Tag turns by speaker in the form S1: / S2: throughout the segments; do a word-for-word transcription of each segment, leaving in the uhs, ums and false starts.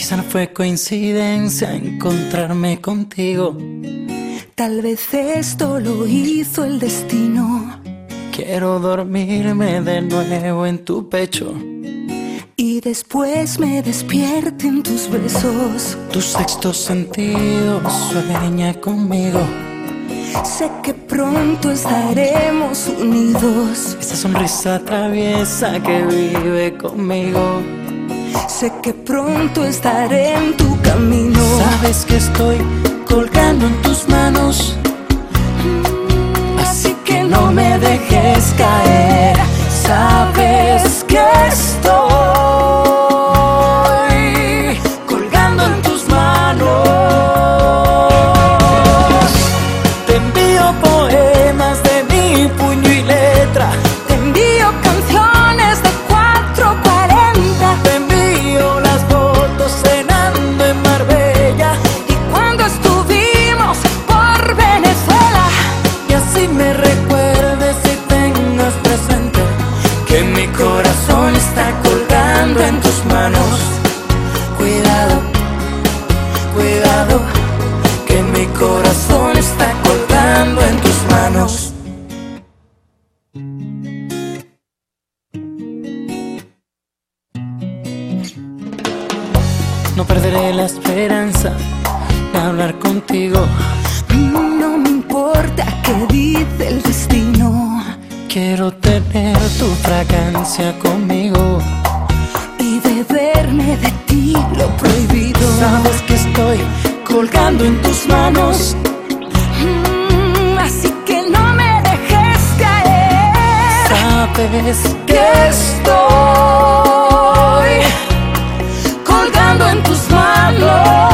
S1: Quizá no fue coincidencia encontrarme contigo.
S2: Tal vez esto lo hizo el destino.
S1: Quiero dormirme de nuevo en tu pecho
S2: y después me despierte en tus besos.
S1: Tu sexto sentido sueña conmigo.
S2: Sé que pronto estaremos unidos.
S1: Esa sonrisa traviesa que vive conmigo.
S2: Sé que pronto estaré en tu camino.
S1: Sabes que estoy colgando en tus manos,
S2: así que no me dejes caer. Sabes que estoy colgando en tus manos.
S1: Te envío poemas de mi puño y letra.
S2: Te envío canciones de cuatro cuarenta.
S1: Te envío las fotos cenando en Marbella
S2: y cuando estuvimos por Venezuela.
S1: Y así me recuerdes y tengas presente que mi corazón está colgando en tus manos. Cuidado, cuidado, que mi corazón está colgando en tus manos. No perderé la esperanza de hablar contigo.
S2: No me importa qué dice el destino.
S1: Quiero tener tu fragancia conmigo
S2: y beberme de ti lo prohibido.
S1: Sabes que estoy colgando en tus manos,
S2: mm, así que no me dejes caer.
S1: Sabes
S2: que estoy colgando en tus manos.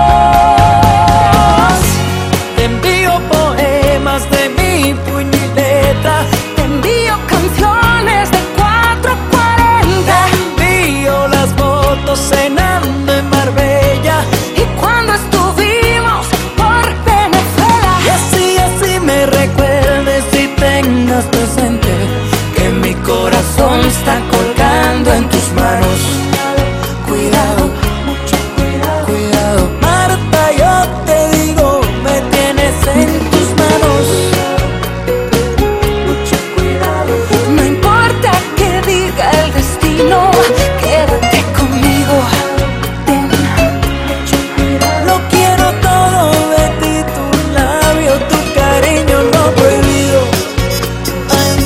S1: Te envío poemas de mi puño y letra.
S2: Te envío canciones de cuatro cuarenta.
S1: Te envío las fotos cenando en Marbella
S2: y cuando estuvimos por Venezuela.
S1: Y así, así me recuerdes y tengas presente que mi corazón está colgando en tus manos. Cuidado,
S2: mucho cuidado,
S1: cuidado, Marta, yo te digo, me tienes en tus manos.
S2: mucho cuidado. No importa que diga el destino, quédate conmigo. Ten mucho cuidado.
S1: Lo quiero todo de ti, tu labio, tu cariño no prohibido. Ay.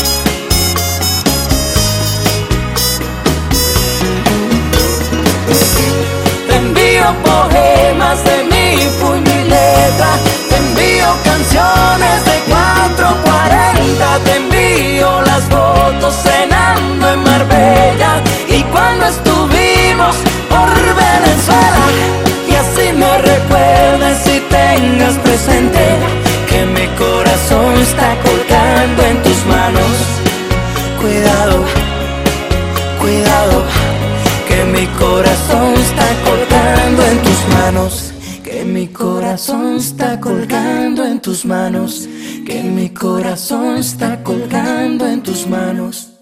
S1: Te envío poemas de mi puño y letra. Te envío canciones de cuatro cuarenta. Te envío las fotos cenando en Marbella y cuando estuvimos por Venezuela. Y así me recuerdes y tengas presente que mi corazón está colgando en tus manos. Cuidado, cuidado, que mi corazón está colgando en tus manos. Que mi corazón está colgando en tus manos. Que mi corazón está colgando en tus manos.